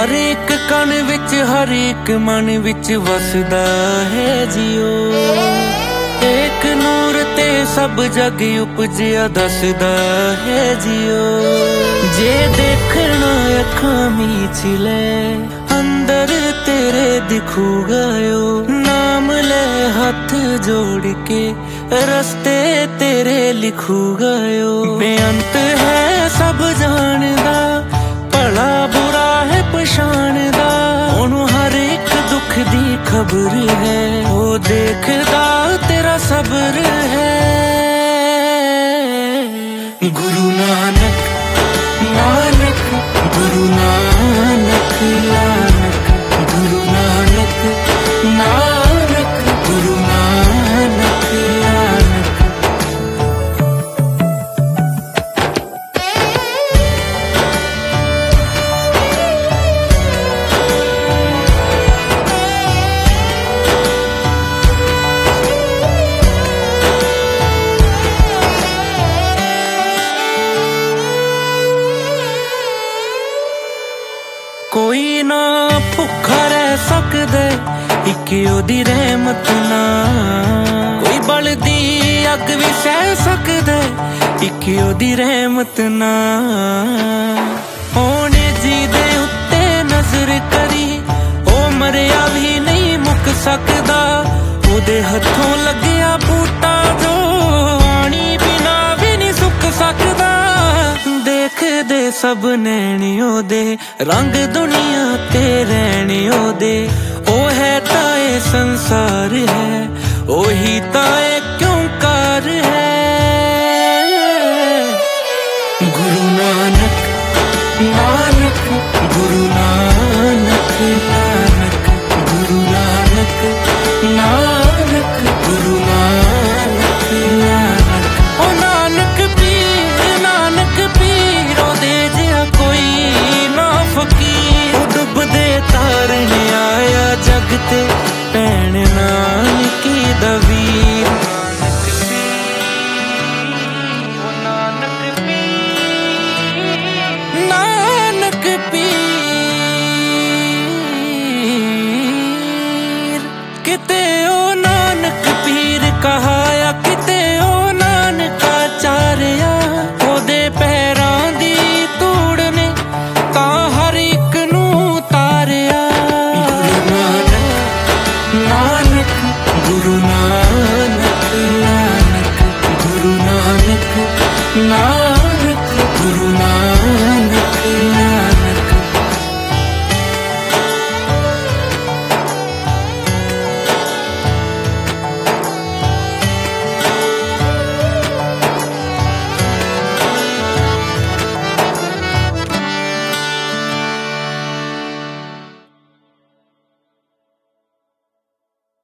हर एक कण विच हर एक मन विच वसदा है जियो। एक नूर ते सब जग उपजिया दसदा है जियो। जे देखना अखां मीच ले अंदर तेरे दिखूगा यो। नाम ले हाथ जोड़ के रस्ते तेरे लिखूगा यो। बेअंत है सब जानदा भला बुरा है पछाणदा। ओनू हर एक दुख दी खबर है वो देखदा तेरा सब्र है। गुरु नानक नानक गुरु नानक नानक गुरु नानक नानक गुरु नानक नानक। कोई ना भुखा रह सकदे इक ओदी रहमत ना। कोई बलदी अग भी सह सकदे इक ओदी रहमत ना। ओने जी दे उत्ते नजर करी ओ मरिया भी नहीं मुक सकदा। ओदे हथों लग्या बूटा जो आनी बिना भी नहीं सुक सकदा। देखदे सब नैण ओदे रंग दुनिया ते रैण ओदे। ओ है ताए संसार है ओही ताए